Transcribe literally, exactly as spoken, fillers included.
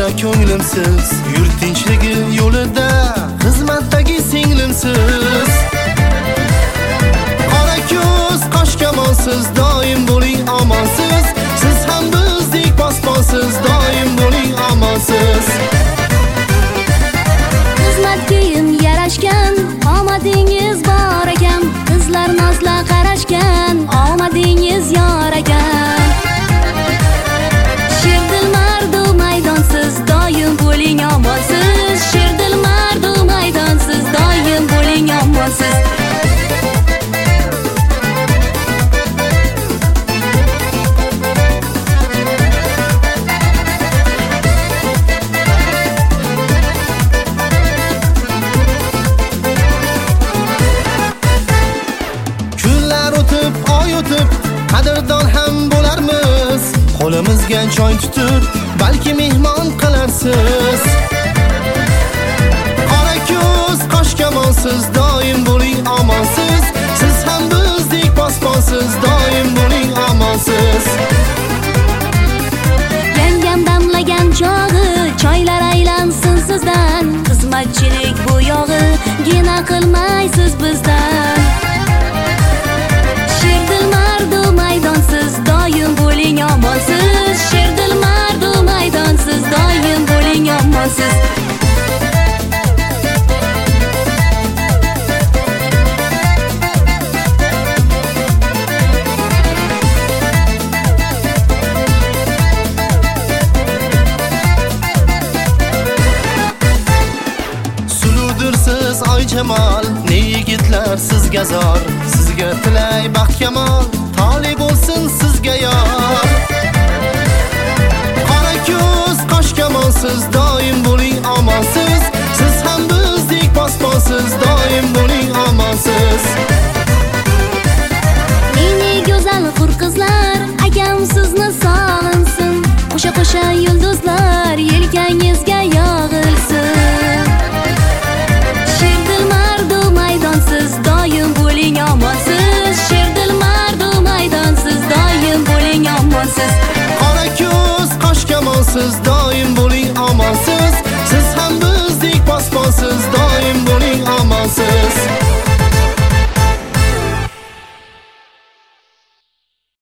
ko'nglimsiz, yurt tinchligi yo'lida xizmatdagi singlimsiz. Qora ko'z, qosh kamonsiz, doim bo'ling omonsiz. Siz ham bizdek posponsiz, doim bo'ling omonsiz. Xizmat kiyim yarashgan, omadingiz bor ekan. Qizlar nozla qarashgan, omadingiz yor ekan. Sherdil mardu maydonsiz, doim bo'ling omonsiz. Sherdil mardu maydonsiz, doim bo'ling omonsiz. Qadrdon ham bo'larmiz, qo'limizga choy tutib, balki mehmon qilarsiz. Qora ko'z, qosh kamonsiz, doim bo'ling omonsiz. Siz ham bizdek posponsiz, doim bo'ling omonsiz. Yangam damlagan chog'i, choylar aylansin sizdan. Xizmatchilik bu yog'i, gina qilmaysiz bizdan. Sherdil mardu maydonsiz, doim bo'ling omonsiz. Sherdil mardu maydonsiz, doim bo'ling omonsiz. Suluvdirsiz oy jamol, ne yigitlar sizga zor. Sizga tilay baxt kamol, tole bo'lsin sizga yor. Qora ko'z, qosh kamonsiz, doim bo'ling omonsiz. Siz ham bizdek posponsiz, doim bo'ling omonsiz. Meni go'zal hur qizlar, akam sizni sog'insin. Qo'sha qo'sha yulduzlar yelkangizga yog'ilsin. Sherdil mardu maydonsiz, doim bo'ling omonsiz. Sherdil mardu maydonsiz, doim bo'ling omonsiz. Qora ko'z, qosh kamonsiz, doim bo'ling